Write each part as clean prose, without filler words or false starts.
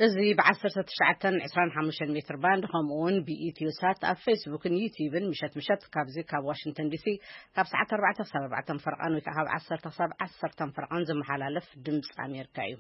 إذا بعثرت تشعتن عشران حمشن متر باند خمون بإيتيوسات على فيسبوك يوتيوب مشت كابزي كاب واشنطن دي سي كاب ساعة 4 فرقان وتعهب 10 فرقان زي محلالف دمس أمريكايو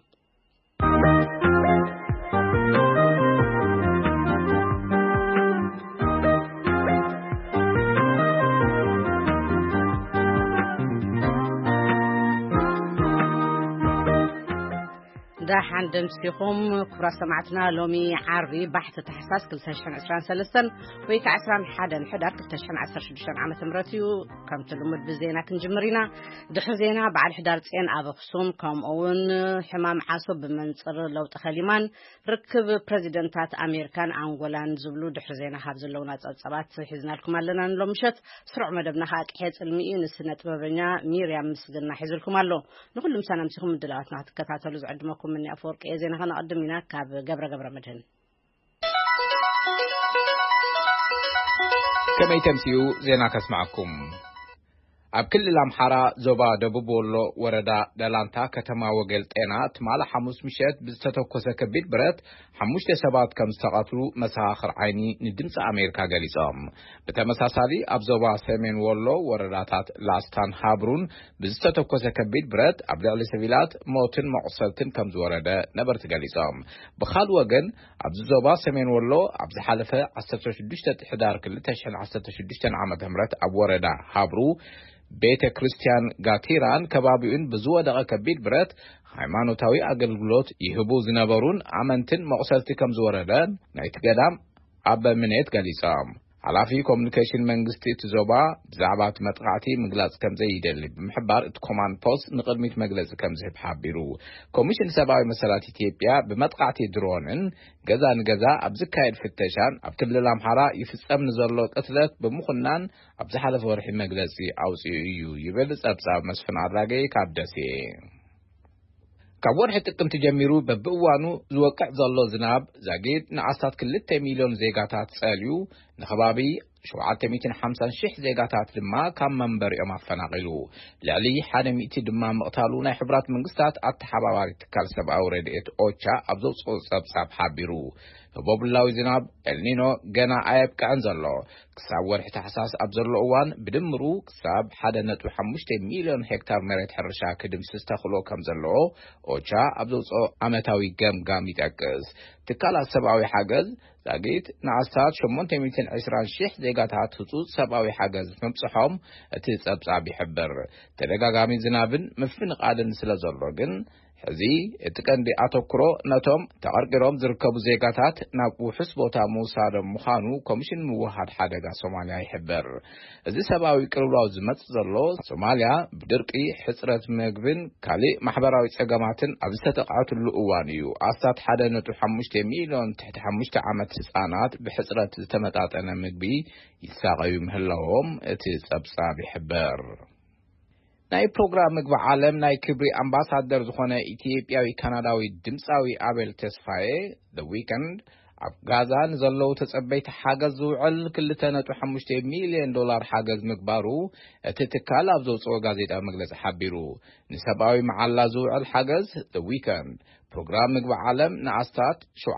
داحن دمسيهم كرا سمعتنا لومي عربي بحث تحساس كل تشحن 23 ويك 21 حدار كل تشحن 16 عام تمرتيو كم تلمد بزينا كنجمرينا دحو زينا بعد حدار تسين ابو خصوم كم اون حمام عاصب بمنصر لو تخليمان ركب بريزيدنتات امريكان انغولان زبلو دحو زينا حبز لونا صبات حزنا لكم لنا لومشت سرع مدبنا حق حيت علمي نسنه طببنيا ميريام مسجنا حيزلكم الله نقول لهم سنه مسكم دلاتنا تكتاتلو زعدمكم من أفورك إذن هنا قدمنا كاب جبر مدهن كما يتمسيو زينا كسمعكم أب كل الأمحارة زوبا دبوبولو وردا دلانتا كتما وقلتينات مالا حموس مشيت بزتتوكوسا كبير برات حموش تسابات كم استغطلو مساخر عيني ندمس أمريكا غاليزام بتمساسالي أب زوبا سيمين وولو ورداتات لاستان هابرون بزتتوكوسا كبير برات أبدأ لسبيلات موتن معصلتن كم زوردا نبرت غاليزام بخال وغن أب زوبا سيمين وولو أب زحالفة 16 حدار كل تشحن 16 عامة همرات أب وردا هابرو بيت كريستيان غاتيران كبابيون بزوة دقا كبير برات ሃይማኖታዊ አገልግሎት ይህቡ ዝነበሩን አመንትን መቅሰልቲ ከም ዝወረደን ናይቲ ገዳም አበ ምኔት ገሊጻም ሐላፊ ኮሙኒኬሽን መንግስቲ ትዞባ ብዛዕባት መጥቃዕቲ ምግላጽ ከም ዘይደሊ ብምሕባር እቲ ኮማንድ ፖስት ንቅድሚት መግለጽ ከም ዝህብ ሓቢሩ ኮሚሽን ሰብአዊ መሰላት ኢትዮጵያ በመጥቃዕቲ ድሮንን ገዛ ንገዛ ኣብ ዝካየድ ፍተሻን ኣብ ክልል አምሓራ ይፍጸም ዘሎ ቅትለት ብምኹናን ኣብ ዝሓለፈ ወርሒ መግለጺ ኣውጽኡ እዩ ይብል ጸብጻብ መስፍን አድራጌ ካብ ደሴ كابور حتى تجميرو ببوانو زوقع زالو زناب زاقيد نعصات 2 مليون زيغاتات ساليو نخبابي 750,000 زيغاتات لما كان منبر يوم فناقلو لعلي حدا 100 دما مقتالو ناي حبرات منقستات التحباباري تكال سبا وريدئت اوچا ابزو سب حابيرو بوبلاوي زناب النينو غنا عيب كانزلو كساب ورح تحساس ابزرلو اوان بدمرو كساب حدا نتو 5 مليون هكتار مريت حرشا كدم سستخلو كمزلو اوچا ابزو عمتاوي قام يتاكز تكالا سبعوي حاجز زاقيت نعصات 820,000 زيغاتات خصوص سبعوي حاجز مبصحهم اتسابصاب يحبر تدغاغامي زنابن مفن قادن سلازلوغن حزي اتكندي اتوكرو نتوم تقرقروم زركبو زيغاتات نابو حسبوتا موسى مخانو كوميشن موحد حدغا صوماليا يحبر ازي سبعوي قربلاو زمت زلو صوماليا بدرقي حصرت مغبن كالي محبراوي صقاماتن ابستقعتلو اوانيو اسات 1.5 مليون تحت 5 عامات حصانات بحصرت تمطاطنه مغبي يساقيو مهلهم اتي صبصاب يحبر ناي بروجرام مغبا عالم ناي كبري امباسادر زخونه ኢትዮጵያዊ ካናዳዊ ድምጻዊ አቤል ተስፋዬ the weekend ኣብ ጋዛን ዘለው ተጸበይት ሓገዝ ዝውዕል 2.5 ሚሊዮን ዶላር ሓገዝ ምግባሩ እቲ ትካል ኣብ ዘውጽኦ ጋዜጣ መግለጽ ሓቢሩ ንሰብአዊ መዓላ ዝውዕል ሓገዝ the weekend ፕሮግራም ምግባ ዓለም ንኣስታት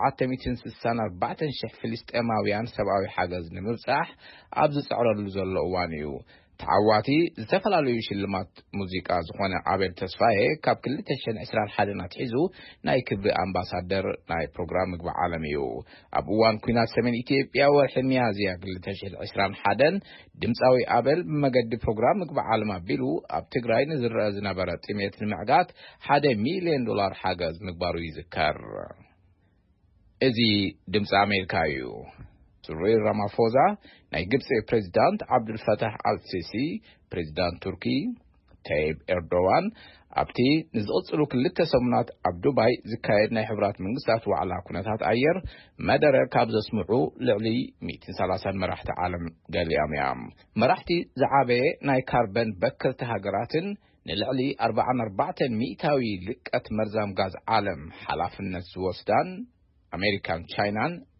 764,000 ፍልስጤማውያን ሰብአዊ ሓገዝ ንምብጻሕ ኣብ ዝጽዕረሉ ዘሎ እዋን እዩ تعواتي زتفلالو شلمات موسيقى زخونه عابل تسفايه كاب 2021 ناتحيزو ناي كبري امباسادر ناي بروجرام مغبا عالميو ابوان كوينات سمين ኢትዮጵያ ወርሒ ሚያዝያ 2021 ድምጻዊ አቤል በመገድ ፕሮግራም መግባ ዓለም አቢሉ ኣብ ትግራይ ንዝረአ ዝነበረ ጥሜት ንምዕጋት 1 ሚሊዮን ዶላር ሓገዝ ምግባሩ ይዝከር እዚ ድምጻ አሜሪካ እዩ سوري رامافوزا ناي جبس بريزيدنت عبد الفتاح السيسي بريزيدنت تركي تايب اردوغان ابتي نزقصلو كلته سمنات عبدوباي زكايد ناي حبرات منغستات وعلى كنتات اير مدره كابز اسمعو لعلي 130 مراحت عالم قالي اميام مراحتي زعابه ناي كاربن بكرت هاجراتن نلعلي 44 ميتاوي لقت مرزام غاز عالم حلافنت زوسدان امريكان تشاينان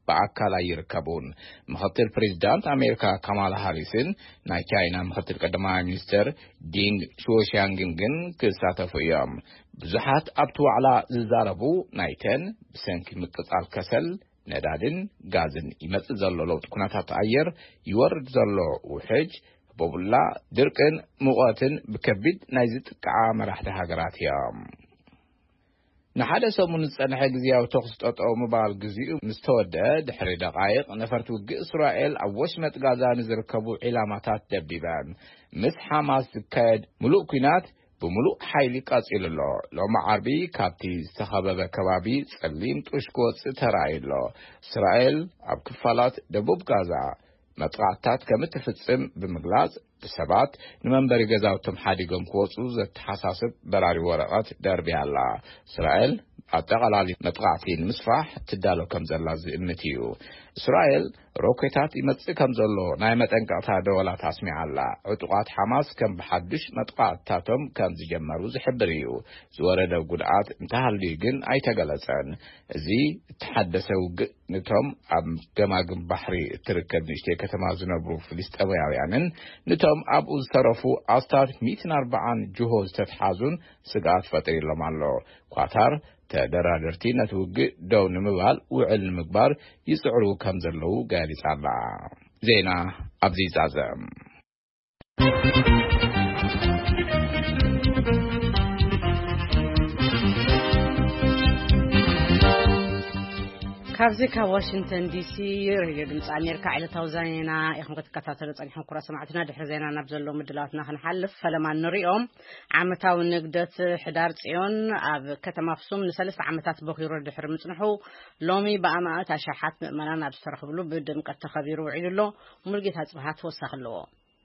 በአካል ይርከቡን ምክትል ፕሬዝዳንት አሜሪካ ካማላ ሃሪስን ናይ ቻይና ምክትል ቀዳማይ ሚኒስትር ዲንግ ሹኦሻንግን ግን ክሳተፉ እዮም ብዙሓት ኣብቲ ዋዕላ ዝዛረቡ ናይተን ብሰንኪ ምቅጻል ከሰል ነዳድን ጋዝን ይመጽእ ዘሎ ለውጢ ኩነታት ኣየር ይወርድ ዘሎ ውሕጅ በቡላ ድርቅን ሙቐትን ብከቢድ ናይ ዝጥቃዓ መራሕቲ ሃገራት እዮም ንሓደ ሰሙን ዝጸንሐ ግዚያዊ ተኹስ ጠጠው ምባል ግዚኡ ምስተወድአ ድሕሪ ደቓይቕ ነፈርቲ ውግእ እስራኤል ኣብ ወሽመጥ ጋዛ ንዝርከቡ ዒላማታት ደብዲበን ምስ ሓማስ ዝካየድ ሙሉእ ኩናት بملوء حيلي قاتل الله لو معربي كابتي استخبب كبابي سليم تشكوت ترايلو إسرائيل عب كفالات دبوب غازا مطرعتات كمتفتسم بمغلاز بسبات نمنبر غزاو تمحاديقم كوصو زت حساسب براري ورقات دربي الله إسرائيل أتغلالي مطرعتين مصفاح تدالو كمزلاز إمتيو إسرائيل روكيتات يمتص كمزلو نايمت انقاطها دولات اسمع الله عطقات حماس كم بحدش مطقعتاتهم كم زجمرو زحبريو زوردو قدعات انتهالي جن اي تغلصن زي تحدثو نتهم ام جماغم بحري تركب نشتي كتما زنبرو فلسطينيين نتهم ابو زترفو استار 140 جهوز تتحازون سقات فطري لمالو قطر تدرادرتي نتوجه دون مبال وعلم مقبار يسعروا كم زلو قالي صعبا زينا عبزيز عزم كابزيكا واشنطن دي سي راديو دمص امريكا عيلتاو زينا يخم كتكاتلو صنيحن كرا سمعتنا دحر زينا نبزلو مدلاتنا خنحلف فلما نريهم عمتاو نقدت حدار صيون اب كتما اخسوم لثلاث عمتات بخيرو دحر مصنحو لومي بامات اشحات مؤمنان ابسترخبلو بدمقت تخبيرو عيلو ملقيت هصبحات وسخلو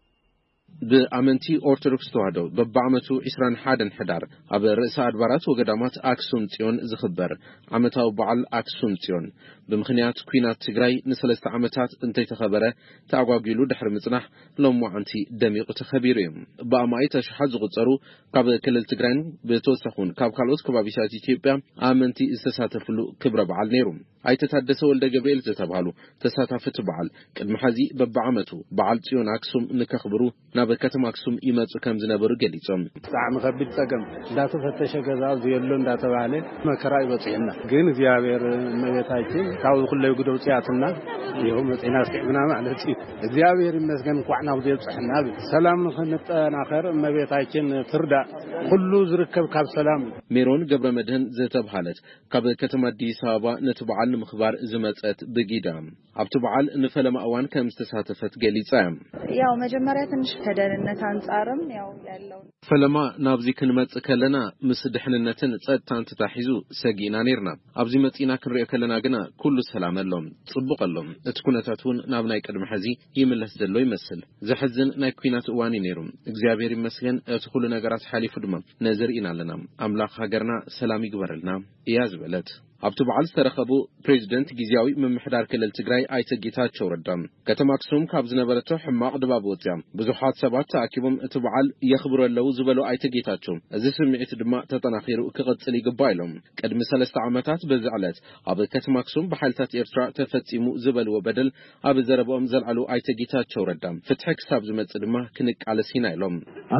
بأمنتي أرثوذكس توادو ببعمتو إسران حادن حدار أب رئيس أدبارات وقدامات أكسون تيون زخبر عمتاو بعل أكسون تيون بمخنيات كوينات تجري نسلست عمتات انتي تخبره تعواقيلو دحر مصنح لومو عنتي دميق تخبيرهم بأمايتا شحاد زغطرو قبل كل التجرين بتوسخون كابكالوس كبابيشات إثيوبيا أمنتي استساتفلو كبر بعل نيروم أي تتحدثوا لدقبيل تتبعلو تساتفت بعل قد محازي ببعمتو بعل تيون أكسوم نكخبرو نابد كتم أكسوم إيمات كم زنابرو قليتهم ساعة مخبيت ساقم لا تفتش كذا زيلون لا تبعلي ما كراي بطيئنا قين زيابير مبيتايتين كاو كله يقدروا سياتنا يهم بطيئنا سكعبنا معلتي زيابير مسكن قوعنا وزيب صحنا سلام خنت آخر مبيتايتين تردع كله زركب كاب سلام ميرون قبل مدهن زيتب حالت قبل كتم دي سابا نتبعال مخبار زمتات بقيدام عبتبعال نفلم أوان كم استساتفت قليتهم ያው መጀመሪያ ትንሽ ከደህንነት አንጻርም ያው ያለው فلما نابزي كلمات كلنا مسدحننتن ጸጥታን ተታሒዙ ሰጊና ነርና ኣብዚ መጽና ክንሪኦ ከለና ግና ኩሉ ሰላም ኣሎም ጽቡቕ ኣሎም እቲ ኩነታቱን ናብ ናይ ቀድሚ ሕዚ ይምለስ ዘሎ ይመስል ዘሕዝን ናይ ኩናት እዋን ነይሩ እግዚአብሔር ይመስገን እቲ ኩሉ ነገራት ሓሊፉ ድማ ነዝርኢና ኣለና ኣምላኽ ሃገርና ሰላም ይግበረልና እያ ዝበለት ኣብቲ በዓል ዝተረኸቡ ፕሬዝደንት ጊዜያዊ ምምሕዳር ክልል ትግራይ ኣይተ ጌታቸው ረዳም ከተማ ኣክሱም ካብ ዝነበረቶ ሕማቕ ድባብ ወፅያ ብዙሓት ሰባት ተኣኪቦም እቲ በዓል የኽብሩ ኣለዉ ዝበሉ ኣይተ ጌታቸው እዚ ስምዒት ድማ ተጠናኺሩ ክቐጽል ይግባእ ኢሎም ቅድሚ 3 ዓመታት በዚ ዕለት ኣብ ከተማ ኣክሱም ብሓይልታት ኤርትራ ተፈጺሙ ዝበልዎ በደል ኣብ ዘረብኦም ዘልዓሉ ኣይተ ጌታቸው ረዳም ፍትሒ ክሳብ ዝመጽእ ድማ ክንቃለስ ኢና ኢሎም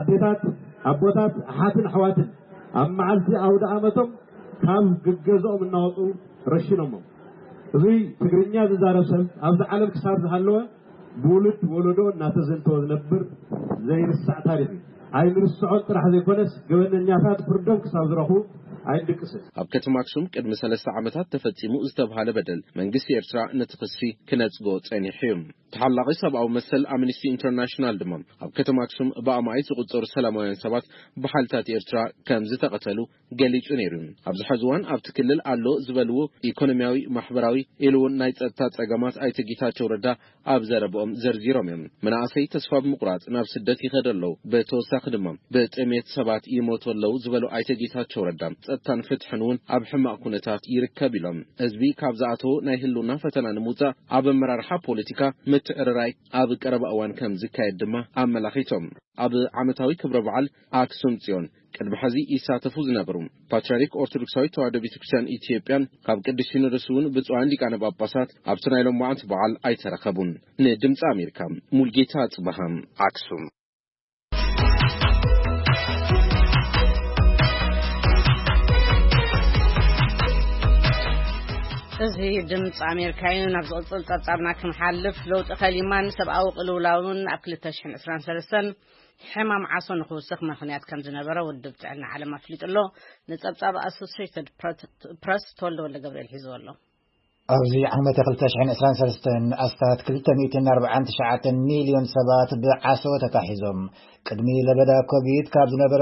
ኣቦታት ሓትን ኣሕዋትን ኣብ መዓልቲ ኣውደ ዓመቶም كم جزء من ناطو رشينهم ذي تقرنيا زارسل أبدا علم كسر هالوا بولد ولدو ناتزن توز نبر زي الساعة تاريخي هاي من السعود راح يكونس قبل النيافات فردهم كسر زرخو ኣብ ከተማ ኣክሱም ቅድሚ 3 ዓመታት ተፈጺሙ ዝተባሃለ በደል መንግስቲ ኤርትራ ነትኽሲ ክነጽጎ ጸኒሑ እዩ ተሓላቂ ሰብኣዊ መሰል ኣምነስቲ ኢንተርናሽናል ድማ ኣብ ከተማ ኣክሱም ብኣማይ ዝቁጸሩ ሰላማውያን ሰባት ብሓይልታት ኤርትራ ከም ዝተቐተሉ ገሊጹ ነይሩ ኣብዚ ሕዝዋን ኣብቲ ክልል ኣሎ ዝበልዎ ኢኮኖሚያዊ ማሕበራዊ ኢሉውን ናይ ጸጥታ ጸገማት ኣይተ ጌታቸው ረዳ ኣብ ዘረብኦም ዘርዚሮም እዮም መናእሰይ ተስፋ ብምቁራጽ ናብ ስደት ይኸደለው በተወሳኺ ድማ በጥሜት ሰባት ይሞቱ ኣለዉ ዝበሉ ኣይተ ጌታቸው ረዳ ጸጥታን ፍትሕን ኣብ ሕማቅ ኩነታት ይርከብ ኢሎም ህዝቢ ካብ ዝኣቶ ናይ ህልውና ፈተና ንምውፃእ ኣብ ኣመራርሓ ፖለቲካ ምትዕርራይ ኣብ ቀረባ እዋን ከም ዝካየድ ድማ ኣመላኺቶም ኣብ ዓመታዊ ክብረ በዓል ኣክሱም ጽዮን ቅድሚ ሕዚ ይሳተፉ ዝነበሩ ፓትርያርክ ኦርቶዶክሳዊት ተዋሕዶ ቤተክርስቲያን ኢትዮጵያን ካብ ቅዱስ ሲኖዶስ እውን ብፁዓን ሊቃነ ጳጳሳት ኣብ ናይ ሎም መዓልቲ በዓል ኣይተረኸቡን። ንድምፂ ኣሜሪካ ሙልጌታ ጽባሃም ኣክሱም። እዚ ድምፂ ኣሜሪካ ናብ ዝቕፅል ጸብጻብና ክንሓልፍ ለውጢ ኸሊማን ሰብኣዊ ቅልውላውን ኣብ 2023 ሕማም ዓሶ ንኽውስኽ ምኽንያት ከም ዝነበረ ውድብ ጥዕና ዓለም ኣፍሊጡ ኣሎ። ንጸብጻብ ኣሶሲየትድ ፕረስ ተወልደ ወልደ ገብርኤል ሒዙ ኣሎ። ኣብዚ ዓመት 2023 ኣስታት 249 ሚልዮን ሰባት ብዓሶ ተታሒዞም ቅድሚ ለበዳ ኮቪድ ካብ ዝነበረ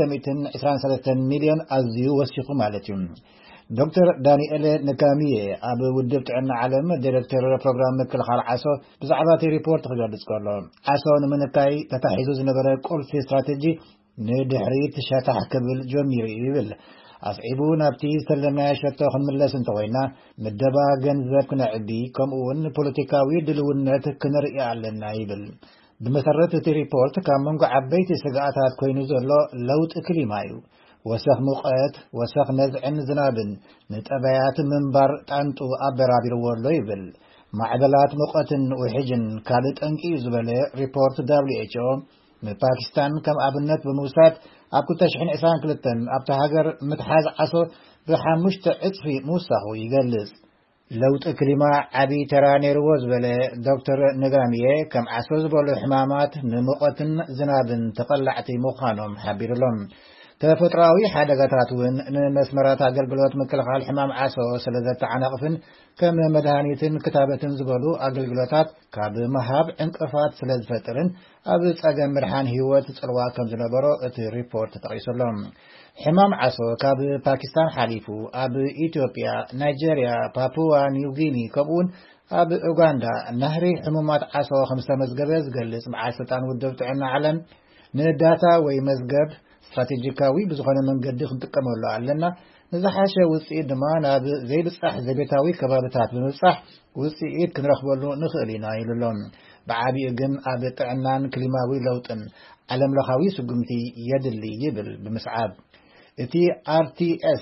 223 ሚልዮን ኣዝዩ ወሲኹ ማለት እዩ። ዶክተር ዳንኤል ነካሚየ ኣብ ውድብ ጥዕና ዓለም ዲሬክተር ፕሮግራም ምክልኻል ዓሶ ብዛዕባ እቲ ሪፖርት ክገልጽ ከሎ ዓሶ ንምንካይ ተታሒዙ ዝነበረ ቁልፊ ስትራቴጂ ንድሕሪት ሸታሕ ክብል ጀሚሩ ይብል። ኣስዒቡ ናብቲ ዝተለመየ ሸቶ ክንምለስ እንተኮይና ምደባ ገንዘብ ክነዕቢ ከምኡውን ፖለቲካዊ ድልውነት ክንርኢ ኣለና ይብል። ብመሰረት እቲ ሪፖርት ካብ መንጎ ዓበይቲ ስጋኣታት ኮይኑ ዘሎ ለውጢ ክሊማ እዩ። ወሰኽ ሙቐት ወሰኽ ነዝዕን ዝናብን ንጠበያት ምንባር ጣንጡ ኣበራቢርዎ ኣሎ ይብል። ማዕበላት ሙቐትን ውሕጅን ካልእ ጠንቂ ዝበለ ሪፖርት WHO ንፓኪስታን ከም ኣብነት ብምውሳድ ኣብ 2022 ኣብቲ ሃገር ምትሓዝ ዓሶ ብ5 እጥፊ ምውሳኹ ይገልጽ። ለውጢ ክሊማ ዓብይ ተራ ነይርዎ ዝበለ ዶክተር ነጋሚየ ከም ዓሶ ዝበሉ ሕማማት ንሙቐትን ዝናብን ተቐላዕቲ ምዃኖም ሓቢሩሎም። ተፈጥሯዊ ሓደጋታት እውን ንመስመራት ኣገልግሎት ምክልኻል ሕማም ዓሶ ስለ ዘተዓናቕፍን ከም መድሃኒትን ክታበትን ዝበሉ ኣገልግሎታት ካብ መሃብ ዕንቅፋት ስለ ዝፈጥርን ኣብ ጸገም ምድሓን ህይወት ጽልዋ ከም ዝነበሮ እቲ ሪፖርት ተጠቒሱሎም። ሕማም ዓሶ ካብ ፓኪስታን ሓሊፉ ኣብ ኢትዮጵያ፣ ናይጀርያ፣ ፓፑዋ ኒውጊኒ ከምኡውን ኣብ ኡጋንዳ ናህሪ ሕሙማት ዓሶ ከም ዝተመዝገበ ዝገልጽ በዓል ስልጣን ውድብ ጥዕና ዓለም ንዳታ ወይ መዝገብ ስትራቴጂካዊ ብዝኾነ መንገዲ ክንጥቀመሉ ኣለና ንዝሓሸ ውፅኢት ድማ ናብ ዘይብጻሕ ዘቤታዊ ከባቢታት ብምብጻሕ ውፅኢት ክንረኽበሉ ንኽእል ኢና ይብሎም። ብዓብዪ ግን ኣብ ጥዕናን ክሊማዊ ለውጥን ዓለም ለኻዊ ስጉምቲ የድሊ ይብል ብምስዓብ እቲ RTS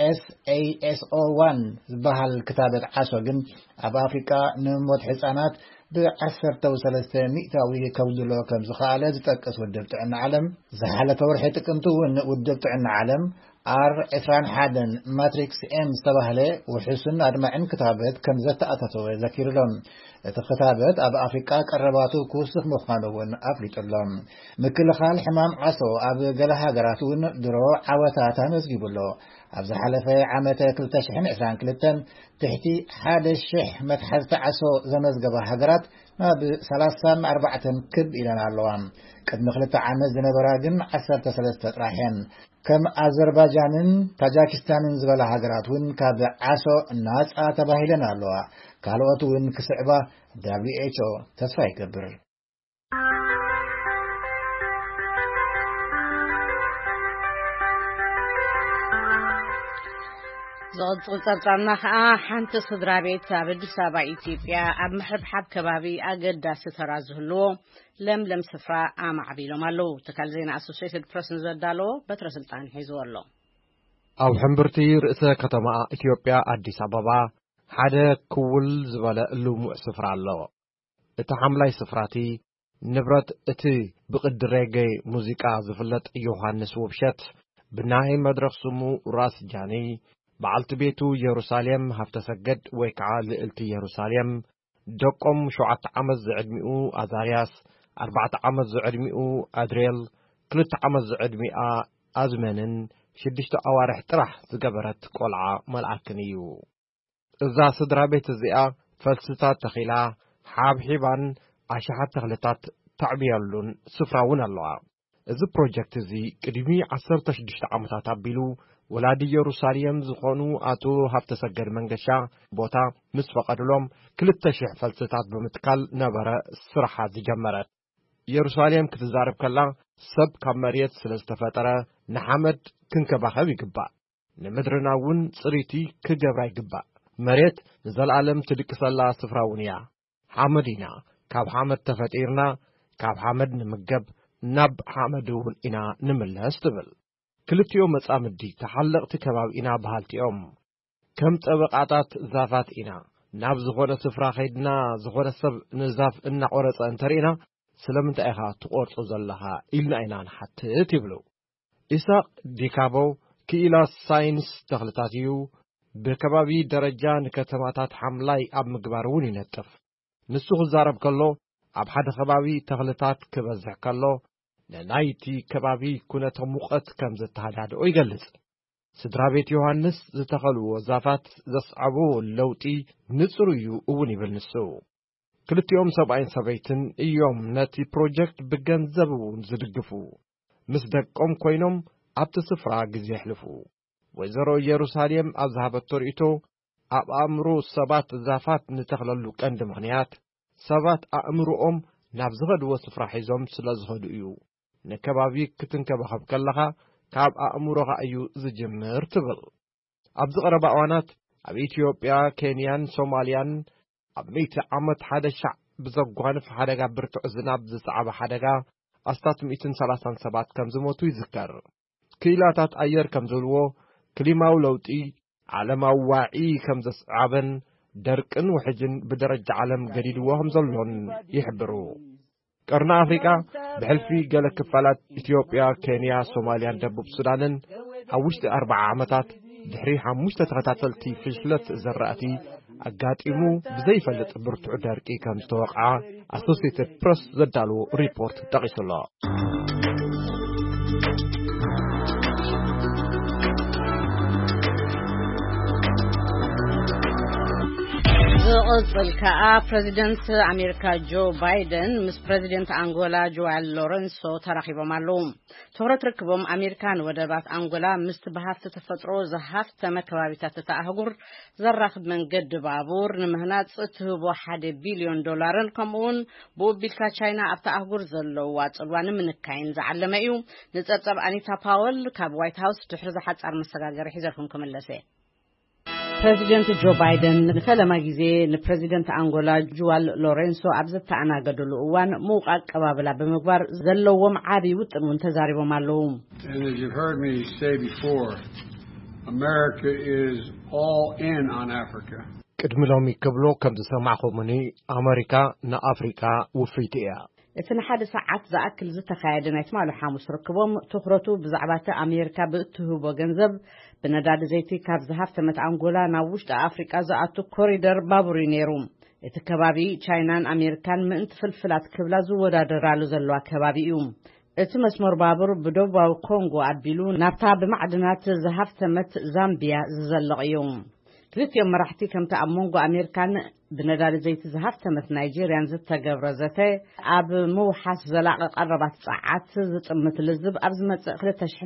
SASO1 ዝበሃል ክታበት ዓሶ ግን ኣብ ኣፍሪቃ ንሞት ህፃናት ብ13 ሚእታዊ ከውዝሎ ከም ዝኸኣለ ዝጠቅስ ውድብ ጥዕና ዓለም ዝሓለፈ ወርሒ ጥቅምቲ እውን ውድብ ጥዕና ዓለም R21 ማትሪክስ M ዝተባህለ ውሕስን ኣድማዕን ክታበት ከም ዘተኣታተወ ዘኪሩሎም። እቲ ክታበት ኣብ ኣፍሪቃ ቀረባቱ ክውስኽ ምዃኑ እውን ኣፍሊጡሎም። ምክልኻል ሕማም ዓሶ ኣብ ገለ ሃገራት እውን ድሮ ዓወታት ኣመዝጊቡሎ። ኣብ ዝሓለፈ ዓመት 2022 ትሕቲ 1,000 መትሓዝቲ ዓሶ ዘመዝገባ ሃገራት ናብ 34 ክብ ኢለን ኣለዋ። ቅድሚ 2 ዓመት ዝነበራ ግን 13 ጥራሕን። ከም ኣዘርባይጃንን ታጃኪስታንን ዝበላ ሃገራት እውን ካብ ዓሶ ናጻ ተባሂለን ኣለዋ። ካልኦት እውን ክስዕባ WHO ተስፋ ይገብር። ዝቕፅል ጸብጻብና ከዓ ሓንቲ ስድራ ቤት ኣብ ኣዲስ ኣበባ ኢትዮጵያ ኣብ ምሕብሓብ ከባቢ ኣገዳሲ ተራ ዝህልዎ ለምለም ስፍራ ኣማዕቢሎም ኣለዉ። ትካል ዜና ኣሶሲየትድ ፕረስ ዘዳለዎ በትረ ስልጣን ሒዝዎ ኣሎ። ኣብ ሕምብርቲ ርእሰ ከተማ ኢትዮጵያ ኣዲስ ኣበባ ሓደ ክውል ዝበለ ልሙዕ ስፍራ ኣሎ። እቲ ሓምላይ ስፍራቲ ንብረት እቲ ብቅዲ ሬጌ ሙዚቃ ዝፍለጥ ዮሃንስ ውብሸት ብናይ መድረኽ ስሙ ራስ ጃኒ በዓልቲ ቤቱ ኢየሩሳሌም ሃፍተሰገድ ወይ ከዓ ልዕልቲ ኢየሩሳሌም ደቆም 7 ዓመት ዝዕድሚኡ ኣዛርያስ 4 ዓመት ዝዕድሚኡ ኣድሬል 2 ዓመት ዝዕድሚኣ ኣዝመንን 6 ኣዋርሕ ጥራሕ ዝገበረት ቆልዓ መልኣክን እዩ። እዛ ስድራ ቤት እዚኣ ፈልስታት ተኺላ ሓብሒባን ኣሽሓት ተኽልታት ተዕብየሉን ስፍራውን ኣለዋ። እዚ ፕሮጀክት እዚ ቅድሚ 16 ዓመታት ኣቢሉ ወላዲ ኢየሩሳሌም ዝኾኑ ኣቶ ሃፍተሰገድ መንገሻ ቦታ ምስ ፈቐድሎም 2,000 ፈልስታት ብምትካል ነበረ ስራሓ ዝጀመረት። ኢየሩሳሌም ክትዛረብ ከላ ሰብ ካብ መሬት ስለ ዝተፈጠረ ንሓመድ ክንከባኸብ ይግባእ። ንምድርና እውን ጽሪቲ ክገብራ ይግባእ መሬት ንዘለዓለም ትድቅሰላ ስፍራ እውን እያ ሓመድ ኢና ካብ ሓመድ ተፈጢርና ካብ ሓመድ ንምገብ ናብ ሓመድ እውን ኢና ንምለስ ትብል ክልቲኦም መጻምዲ ተሓለቕቲ ከባቢና ባህልቲኦም ከም ጠበቃታት ዛፋት ኢና ናብ ዝኾነ ስፍራ ኸይድና ዝኾነ ሰብ ንዛፍ እናቆረጸ እንተሪና ስለምንታይ ኢኻ ትቆርጾ ዘለኻ ኢልና ኢና ንሓትት ይብሉ ኢሳቅ ዲካቦ ክኢላ ሳይንስ ተኽልታት እዩ ብከባቢ ደረጃ ንከተማታት ሓምላይ ኣብ ምግባር እውን ይነጥፍ ንሱ ክዛረብ ከሎ ኣብ ሓደ ከባቢ ተኽልታት ክበዝሕ ከሎ ናይቲ ከባቢ ኩነተ ሙቐት ከም ዝተሃዳድኦ ይገልጽ ስድራ ቤት ዮሐንስ ዝተኸልዎ ዛፋት ዘስዓቦ ለውጢ ንጹር እዩ እውን ይብል ንሱ ክልቲኦም ሰብኣይን ሰበይትን እዮም ነቲ ፕሮጀክት ብገንዘብ እውን ዝድግፉ ምስ ደቆም ኮይኖም ኣብቲ ስፍራ ግዜ የሕልፉ ወይዘሮ ኢየሩሳሌም ኣብ ዝሃበቶ ርእቶ ኣብ ኣእምሮ ሰባት ዛፋት ንተኽለሉ ቀንዲ ምኽንያት ሰባት ኣእምሮኦም ናብ ዝኸድዎ ስፍራ ሒዞም ስለ ዝኸዱ እዩ ንከባቢ ክትንከባኸብ ከለኻ ካብ ኣእምሮኻ እዩ ዝጅምር ትብል ኣብዚ ቀረባ እዋናት ኣብ ኢትዮጵያ ኬንያን ሶማልያን ኣብ 100 ዓመት ሓደ ሻዕ ብዘጓንፍ ሓደጋ ብርቱዕ ዝናብ ዝሰዓበ ሓደጋ ኣስታት 130 ሰባት ከም ዝሞቱ ይዝከር ክኢላታት ኣየር ከም ዝብልዎ ክሊማዊ ለውጢ ዓለማዊ ዋዒ ከም ዘስዓበን ደርቅን ውሕጅን ብደረጃ ዓለም ገዲድዎ ከም ዘሎን ይሕብሩ ቀርና ኣፍሪቃ ብሕልፊ ገለ ክፋላት ኢትዮጵያ ኬንያ ሶማልያን ደቡብ ሱዳንን ኣብ ውሽጢ 40 ዓመታት ድሕሪ 5 ተኸታተልቲ ፍልፍለት ዘራእቲ ኣጋጢሙ ብዘይፈልጥ ብርቱዕ ደርቂ ከም ዝተወቕዓ ኣሶሲየትድ ፕሬስ ዘዳልዎ ሪፖርት ጠቒሱሎ ዝቕጽል ከዓ ፕሬዚደንት ኣሜሪካ ጆ ባይደን ምስ ፕሬዚደንት አንጎላ ጆዋል ሎረንሶ ተራኺቦም ኣለዉ ትኹረት ርክቦም ኣሜሪካን ወደባት አንጎላ ምስ ብሃፍቲ ተፈጥሮ ዝሃፍተመ ከባቢታት እታ ኣህጉር ዘራኽብ መንገዲ ባቡር ንምህናፅ ትህቦ $1 ቢልዮን ከምኡውን ብኡቢልካ ቻይና ኣብታ ኣህጉር ዘለዋ ጽልዋ ንምንካይን ዝዓለመ እዩ ንጸብጸብ ኣኒታ ፓወል ካብ ዋይት ሃውስ ድሕሪ ዝሓጻር መሰጋገሪ ሒዘልኩም ክምለሰ ፕሬዚደንት ጆ ባይደን ንፈለማ ጊዜ ንፕሬዚደንት አንጎላ ጁዋል ሎሬንሶ ኣብ ዝተኣናገደሉ እዋን ምውቕ ኣቀባብላ ብምግባር ዘለዎም ዓብዪ ውጥን እውን ተዛሪቦም ኣለዉ ቅድሚ ሎሚ ክብሎ ከም ዝሰማዕኹምኒ ኣሜሪካ ንኣፍሪቃ ውፍይቲ እያ እቲ ንሓደ ሰዓት ዝኣክል ዝተኻየደ ናይ ትማሉ ሓሙስ ርክቦም ትኹረቱ ብዛዕባ እቲ ኣሜሪካ ብእትህቦ ገንዘብ ብነዳዲ ዘይቲ ካብ ዝሃፍተመት አንጎላ ናብ ውሽጢ ኣፍሪቃ ዝኣቱ ኮሪደር ባቡር ነይሩ እቲ ከባቢ ቻይናን ኣሜሪካን ምእንቲ ፍልፍላት ክብላ ዝወዳደራሉ ዘለዋ ከባቢ እዩ እቲ መስመር ባቡር ብደቡባዊ ኮንጎ ኣቢሉ ናብታ ብማዕድናት ዝሃፍተመት ዛምቢያ ዝዘልቕ እዩ ክልቲኦም መራሕቲ ከምቲ ኣብ መንጎ ኣሜሪካን ብነዳዲ ዘይቲ ዝሃፍተመት ናይጄርያን ዝተገብረ ዘተ ኣብ ምውሓስ ዘላቐ ቀረባት ጸዓት ዝጥምት ልዝብ ኣብ ዝመጽእ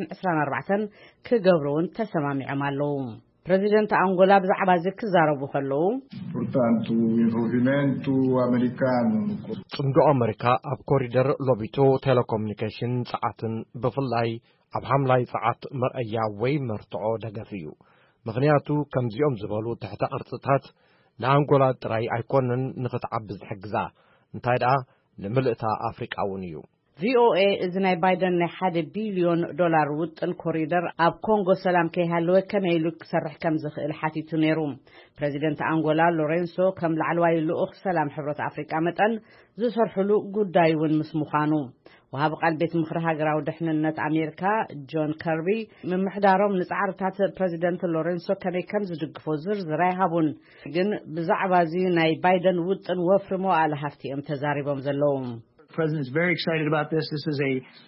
2024 ክገብሩውን ተሰማሚዖም ኣለዉ ፕሬዚደንት አንጎላ ብዛዕባ እዚ ክዛረቡ ከለዉ ፖርታንቱ ኢንቮልቭመንቱ ኣሜሪካን ጽምዶ ኣሜሪካ ኣብ ኮሪደር ሎቢቶ ቴሌኮሙኒኬሽን ጸዓትን ብፍላይ ኣብ ሓምላይ ጸዓት መርአያ ወይ መርትዖ ደገፍ እዩ ምኽንያቱ ከምዚኦም ዝበሉ ትሕተ ቅርጽታት ንኣንጎላ ጥራይ ኣይኮነን ንኽትዓቢ ዝሕግዛ እንታይ ደኣ ንምልእታ ኣፍሪቃ እውን እዩ ቪኦኤ እዚ ናይ ባይደን ናይ $1 ቢልዮን ውጥን ኮሪደር ኣብ ኮንጎ ሰላም ከይሃለወ ከመይ ኢሉ ክሰርሕ ከም ዝኽእል ሓቲቱ ነይሩ ፕሬዚደንት አንጎላ ሎሬንሶ ከም ላዕለዋይ ልኡኽ ሰላም ሕብረት ኣፍሪቃ መጠን ዝሰርሕሉ ጉዳይ እውን ምስ ምዃኑ وهاب قلبت مخرج هجرة ودحنا أمريكا جون كاربي من محدارهم نسعرتات بريزيدنت لورينسو كم زدق فوزر زراي هابون جن بزعبازي ناي بايدن وطن وفرمو على هفتي امتزاربهم زلوم The president is very excited about this. This is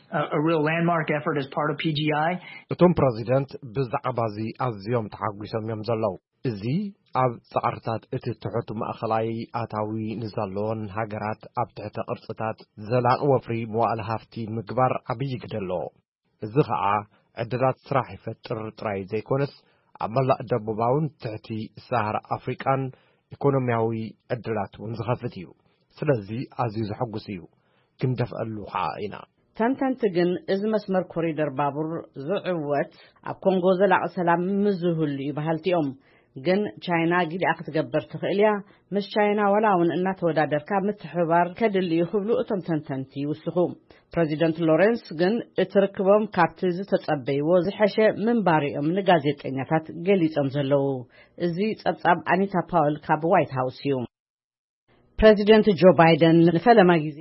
a real landmark effort as part of PGI. Tom president بزعبازي أزيوم تحقيسهم يمزلو. إزي أب تعرضات اتتحط مأخلاي آتاوي نزالون هاجرات أب تحت أرصتات زلان وفري موال هفتي مقبار عبي قدلو. الزخعة عدلات سراح فتر تراي زي كونس عمل دبوباون تحتي سهر أفريقان إيكونومياوي عدلات ونزخفتيو. سلازي عزيز حقسيو. كندف اللوحة إنا ተንተንቲ ግን እዚ መስመር ኮሪደር ባቡር ዝዕወት ኣብ ኮንጎ ዘላቕ ሰላም ምዝህሉ ይባሃልቲኦም ግን ቻይና ግዲኣ ክትገበር ትኽእል እያ ምስ ቻይና ወላውን እናተወዳደርካ ምትሕባር ከድሊ ይኽብሉ እቶም ተንተንቲ ይውስኹ ፕሬዚደንት ሎረንስ ግን እትርክቦም ካብቲ ዝተጸበይዎ ዝሐሸ ምንባሪኦም ንጋዜጠኛታት ገሊጾም ዘለዉ እዚ ጸብጻብ ኣኒታ ፓውል ካብ ዋይት ሃውስ እዩ ፕሬዚደንት ጆ ባይደን ንፈለማ ጊዜ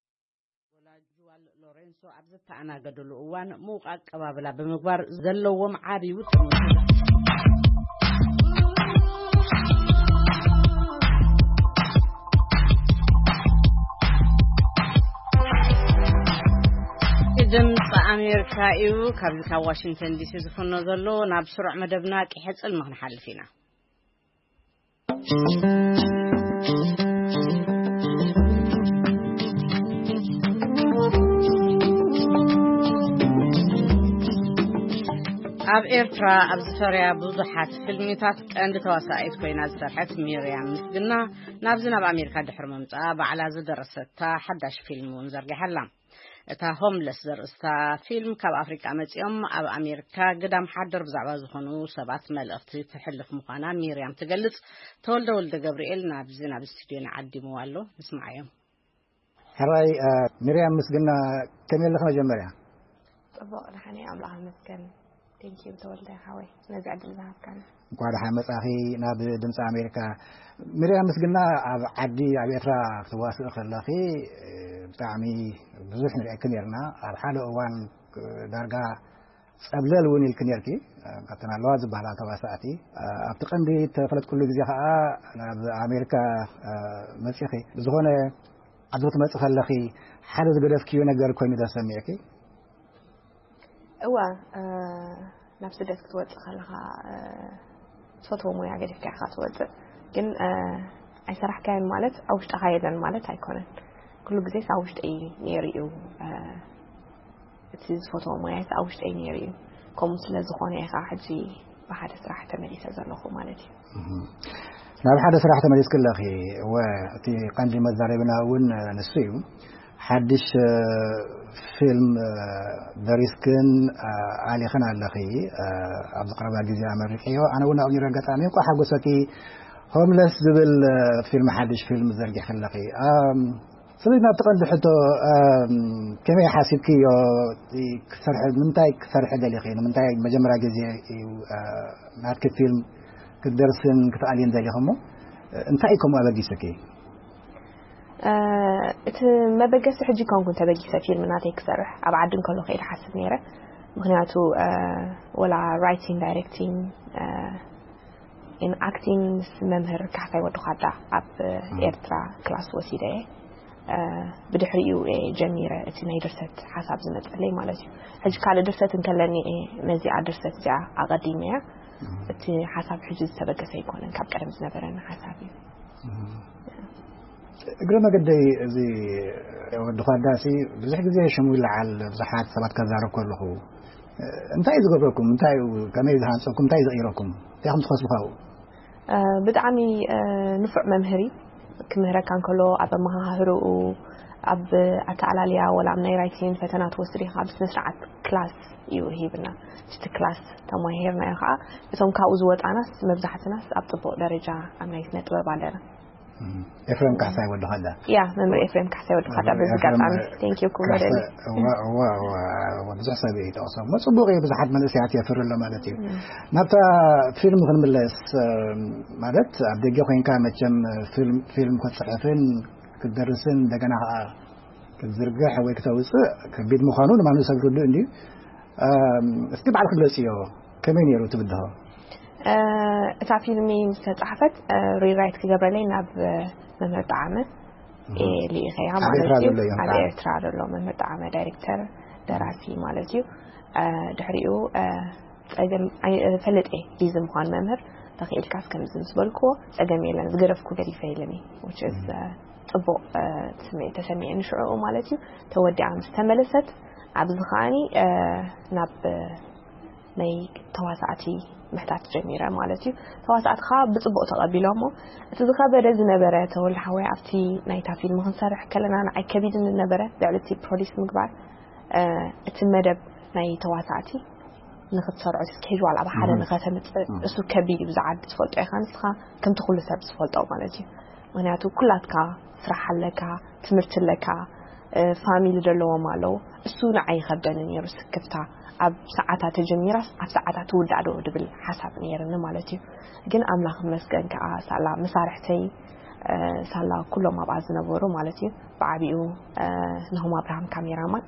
ሎረንሶ ኣብ ዝተኣናገደሉ እዋን ምውቕ ኣቀባብላ ብምግባር ዘለዎም ዓብዪ ውጥን ድምፂ ኣሜሪካ እዩ ካብዚ ካብ ዋሽንግተን ዲሲ ዝፍኖ ዘሎ ናብ ስሩዕ መደብና ቂሕፅል ምኽንሓልፍ ኢና ኣብ ኤርትራ ኣብ ዝፈርያ ብዙሓት ፊልምታት ቀንዲ ተዋሳኢት ኮይና ዝሰርሐት ሚርያም ምስግና ናብዚ ናብ ኣሜሪካ ድሕሪ ምምፃኣ ባዕላ ዝደረሰታ ሓዳሽ ፊልም እውን ዘርጊሓላ እታ ሆምለስ ዘርእስታ ፊልም ካብ ኣፍሪቃ መፂኦም ኣብ ኣሜሪካ ግዳም ሓደር ብዛዕባ ዝኾኑ ሰባት መልእኽቲ ትሕልፍ ምዃና ሚርያም ትገልጽ ተወልደ ወልደ ገብርኤል ናብዚ ናብ ስቱድዮ ዓዲሙ ኣሎ ንስማዓዮም ሕራይ ሚርያም ምስግና ከመይ ለኸ መጀመርያ ጽቡቕ ንሓነ ኣምላኽ መስገን Thank you ተወልደ ሓወይ ነዚ ዕድል ዝሃብካኒ እንኳን ደሓን መጻኺ ናብ ድምፂ ኣሜሪካ ሚርያም ምስግና ኣብ ዓዲ ኣብ ኤርትራ ክትዋስእ ከለኺ ብጣዕሚ ብዙሕ ንሪአኪ ነርና ኣብ ሓደ እዋን ዳርጋ ፀብለል እውን ኢልክ ነርኪ ካብተን ኣለዋ ዝበሃላ ተዋሳእቲ ኣብቲ ቀንዲ ተፈለጥኩሉ ግዜ ከዓ ናብ ኣሜሪካ መፂኺ ዝኾነ ዓዲ ክትመፅእ ከለኺ ሓደ ዝገደፍክዮ ነገር ኮይኑ ተሰሚዕኪ እዋ ናብ ስደት ክትወፅእ ከለኻ ትፈትዎ ሞያ ገዲፍካ ኢኻ ትወፅእ ግን ኣይሰራሕካዮን ማለት ኣብ ውሽጢኻ የለን ማለት ኣይኮነን ኩሉ ግዜ ኣብ ውሽጢ ነይሩ እዩ እቲ ዝፈትዎ ሞያስ ኣብ ውሽጢ ነይሩ እዩ ከምኡ ስለዝኾነ ኢኻ ሕጂ ብሓደ ስራሕ ተመሊሰ ዘለኹ ማለት እዩ ናብ ሓደ ስራሕ ተመሊስ ከለኺ እቲ ቀንዲ መዛረብና እውን ንሱ እዩ ሓድሽ ፊልም ደሪስክን ኣሊኽን ኣለኺ ኣብ ዝቐረባ ግዜ ኣመሪሕዮ ኣነ እውን ኣብኡ ረጋጣሚ እንኳ ሓጎሰኪ ሆምለስ ዝብል ፊልም ሓድሽ ፊልም ዘርጊሕ ከለኺ ስለዚ ናብቲ ቀንዲ ሕቶ ከመይ ሓሲብክዮ ንምንታይ ክሰርሕ ደሊኺ ንምንታይ መጀመርያ ግዜ ናትኪ ፊልም ክትደርስን ክትኣልይን ደሊኹሞ እንታይ ከምኡ ኣበጊሰኪ እቲ መበገስ ሕጂ ኮንኩን ተበጊሰ ፊልም ናተይ ክሰርሕ ኣብ ዓድን ከሎ ከይደ ሓስብ ነይረ ምክንያቱ ወላ ራይቲንግ ዳይሬክቲንግ ኢን ኣክቲንግ ምስ መምህር ካሕሳይ ወድኻዳ ኣብ ኤርትራ ክላስ ወሲደ ብድሕሪኡ ጀሚረ እቲ ናይ ድርሰት ሓሳብ ዝመፅለይ ማለት እዩ ሕጂ ካልእ ድርሰት እንከለኒ ነዚኣ ድርሰት እዚኣ ኣቐዲመያ እቲ ሓሳብ ሕጂ ዝተበገሰ ይኮነን ካብ ቀደም ዝነበረና ሓሳብ እዩ እግረ መገደይ እዚ ወድኻዳሲ ብዙሕ ግዜ ሽሙ ይለዓል ብዙሓት ሰባት ከዛረብ ከለኹ እንታይ ዝገብረኩም እንታይ ከመይ ዝሃንፀኩም እንታይ ዘቕይረኩም እንታይ ከም ትኸስቡ ካብኡ ብጣዕሚ ንፉዕ መምህሪ ክምህረካ እንከሎ ኣብ ኣመሃህርኡ ኣብ ኣተዓላልያ ወላ ኣብ ናይ ራይቲንግ ፈተና ትወስድ ኢኻ ብስነ ስርዓት ክላስ እዩ ሂብና እቲ ክላስ ተማሂርናዮ ከዓ እቶም ካብኡ ዝወጣናስ መብዛሕትናስ ኣብ ፅቡቕ ደረጃ ኣብ ናይ ስነ ጥበብ ኣለና ኤፍሬም ካሕሳይ ወድኻዳ ያ መምህር ኤፍሬም ካሕሳይ ወድኻዳ ብዝጋጣሚ ቴንክ ዩ ኩመደሊ ብዙሕ ሰብ እዩ ጠቕሶም ፅቡቕ እዩ ብዙሓት መንእሰያት የፍርሎ ማለት እዩ ናብታ ፊልም ክንምለስ ማለት ኣብ ደገ ኮንካ መቸም ፊልም ክትፅሕፍን ክትደርስን እንደገና ከዓ ክትዝርግሕ ወይ ክተውፅእ ከቢድ ምዃኑ ንማንም ሰብ ርዱእ እንድዩ እስቲ በዓል ክትገለፅዮ ከመይ ነይሩ ትብድሆ እታ ፊልሚ ዝተጻሕፈት ሪራይት ክገብረለይ ናብ መምህር ጣዕመ ልኢኸያ ማለት እዩ ኣብ ኤርትራ ዘሎ መምህር ጣዕመ ዳይሬክተር ደራሲ ማለት እዩ ድሕሪኡ ፀገም ፈለጥ ቢዝ ምዃን መምህር ተኽኢልካስ ከምዚ ምስ በልክዎ ፀገም የለን ዝገረፍኩ ገዲፈ የለኒ which is ፅቡቕ ተሰሚዐ ንሽዑ ማለት እዩ ተወዲዓ ምስ ተመለሰት ኣብዚ ከዓኒ ናብ ናይ ተዋሳእቲ ምሕታት ጀሚረ ማለት እዩ ተዋሳእትኻ ብፅቡቕ ተቐቢሎሞ እቲ ዝኸበደ ዝነበረ ተወልደ ሓወይ ኣብቲ ናይታ ፊልም ክንሰርሕ ከለና ንዓይ ከቢድ ዝነበረ ልዕሊ እቲ ፕሮዲስ ምግባር اتمدب ناي تواسعتي نختصرعو سكيجو على بحاله نختمت اسو كبير بزعد تفولطو يخانسخا كم تخل سب تفولطو مالتي معناتو كلاتكا سرح لك تمرت لك فاميلي دلو مالو اسو نعي خدن يرس كفتا اب ساعات تجميراس اب ساعات تودعدو دبل حساب نيرن مالتي ግን አምላኽ መስገን ከአ ሳላ መሳርሕተይ ሳላ ኩሎም አባዝ ነበሩ ማለት እዩ በአቢኡ ነሁም አብርሃም ካሜራማን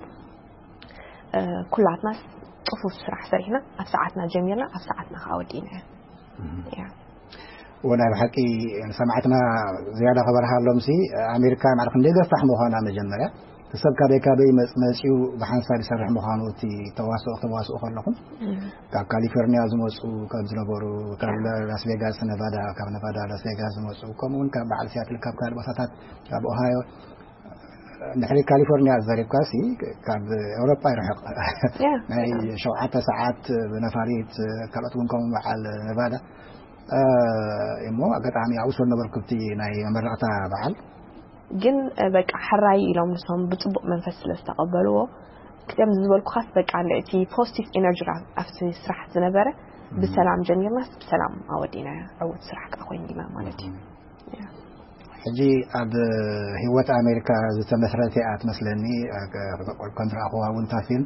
ኩላትናስ ጥፉ ስራሕ ሰሪሕና ኣብ ሰዓትና ጀሚርና ኣብ ሰዓትና ካወዲና ያ ወና በሐቂ ሰማዕትና زياده خبرها لمሲ አሜሪካ ማለት እንደገፋሕ መሆና መጀመሪያ ተሰብካ በካበይ መጽመጪው በሐንሳብ ይሰርሕ መሆኑ እቲ ተዋስኦ ከለኹም ካብ ካሊፎርኒያ ዝመጹ ካብ ዝነበሩ ካብ ላስ ቬጋስ ነቫዳ ካብ ነቫዳ ላስ ቬጋስ ዝመጹ ከምኡን ካብ በዓል ሲያትል ካብ ካልባሳታት ካብ ኦሃዮ نحن كاليفورنيا زاريكاسي كاب أوروبا يرحق ناي شوعة ساعات بنفاريت كالأتون كم مع نيفادا إمو أقطع عمي أوصل نبركبتي ناي مرعتا بعل جن بك حراي إلهم نسهم بطبق منفس الاستقبلوه كتاب زبالك خاص بك عن لأتي positive energy أفتي سرح زنبرة بسلام جميل ناس بسلام أودينا عود سرحك أخوين ديما مالتي حجي عبد هوات أمريكا زتمثلتي مثلني كنت أخوها وانتافين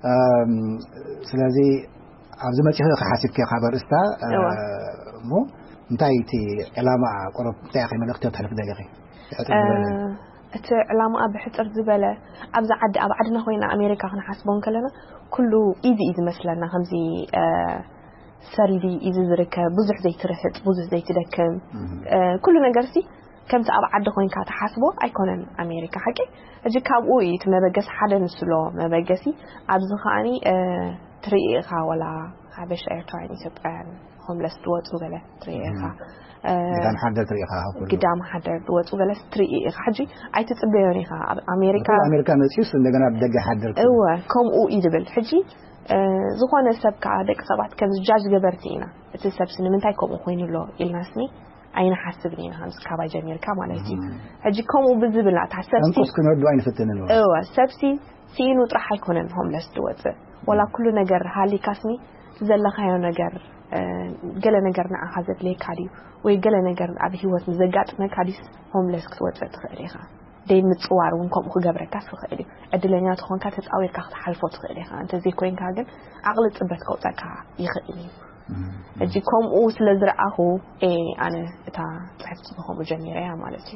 سلازي عبد ما تشهد حاسب كي خبر استا مو انتايتي علامة قرب تاخي من اختيار تحرف دقيقي ات علامة بحث زبالة أبز عدنا هوينا أمريكا خنا حاسبون كلنا كله إيزي مثلنا خمزي سريدي إيزي زركة بزح زي ترهت بزح زي تدكم كلنا قرسي كم تأبعد خوين كات حاسبه أيكونن أمريكا حكي أجي كابوي تمبجس حدا نسلو مبجسي أبزخاني تريقها ولا خابش أيرتايني تبقى homeless دوت وغلا تريقها قدام حدا تريقها قدام حدا دوت وغلا تريقها حجي أي تتبعونيها أمريكا مسيس إننا بدقة حدا أيوة كم أو إيدبل حجي زخانة سبكة دك سبعة كم جاج جبرتينا تسبسن من تايكم أخوين الله الناسني أين حاسبني هانس كابا جميل كمالتي هجي كم وبزبل لا تحسبتي أنقص كنا دوين فتنة أيوة سبسي سين وطرح يكونن homeless دوت ولا كل نجار حالي كاسمي زلا خير نجار جل نجار نأخذت لي كاري ويجل نجار أبي هو مزجات نكاريس homeless دوت تخيلها دين متصور ونكم خجبر كاس خيلي أدلني أتخون كاتت أوي كاخت حلفت خيلها أنت زي كوين كاجن أغلط بس كوتك يخيلي أجي كم أوس لزرعه أنا تعرفت بهم جميلة يا مالتي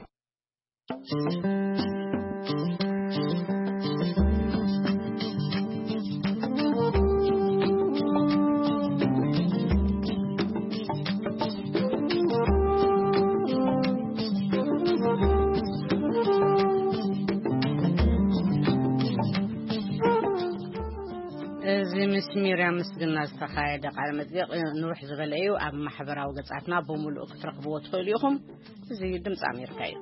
مسميريا مسجنا استخايد قال مزيق نروح زغليو أب محبرة وقصعتنا بملؤ ترقبوا تخليهم زي دمس أمريكا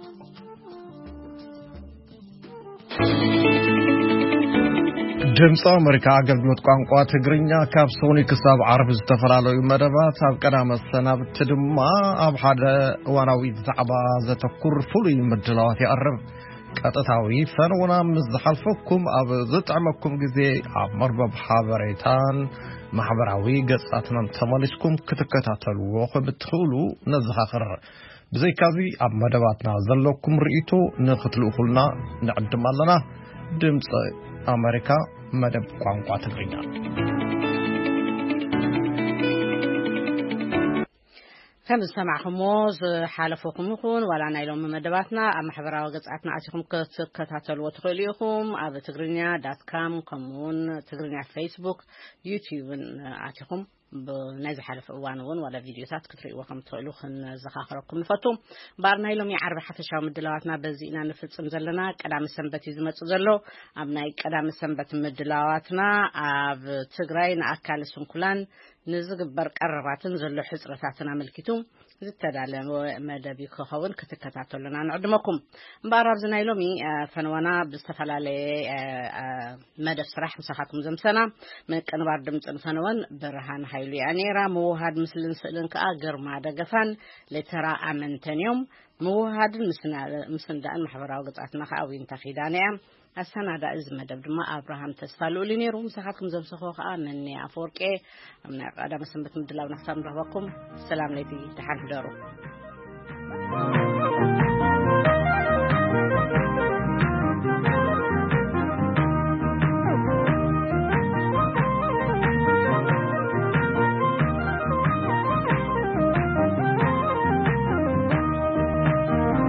دمس أمريكا أقلبلت قانقوة تقرينيا كاب سوني كساب عرب استفرالو مدبات أب قدام السنة بتدما أب حدا واناوي تعبا زتكر فلي مدلات يقرب كاتتاوي فنونا مزحلفكم أب زطعمكم جزي أب مربب حابريتان محبراوي قصاتنا تمالسكم كتكتاتلو وخبتخولو نزخاخر بزي كازي أب مدباتنا زلوكم رئيتو نختلو خلنا نعدم لنا دمس أمريكا مدب قوانقوة تقرينيا كم سمع خموز حالفوكم يكون ولا نايلهم مدباتنا أما حبرا وقصعتنا أتيكم كتاتلو وتخليكم أبا تقرينيا.com كمون تقرينيا فيسبوك يوتيوب أتيكم بنازل حلف وانون ولا فيديوهات كتري وكم تقولوا خن زخاخركم الفتوم بارنا لهم يعرف حتى شو مدلواتنا بزينا نفلس مزلنا كلام السنبت يزمت زلوا أبناء كلام السنبت مدلواتنا أب تقرين أكل سنكلان نزق برك الرباطن زلوا حسرتنا ملكتهم زتدعى مدبي خاون كتكتاتوا لنا نعدمكم بارب زنايلومي فنوانا بستفعل مدف صراح مساحكم زمسنا من كنبار دمت فنوان برهان حيلي أنيرا موهاد مثل سئلن كأجر ما دقفان لترى أمنتنيوم موهادن مسندان محبراو قطعتنا خاوين تخيدانيا السنة دا مدب دما أبراهام تسفالو لنيرو مساحاتكم زمسخوخ آنني أفوركي أمنا قادة مسنبت مدلاو نحسام رهوكم السلام ليتي تحان حدارو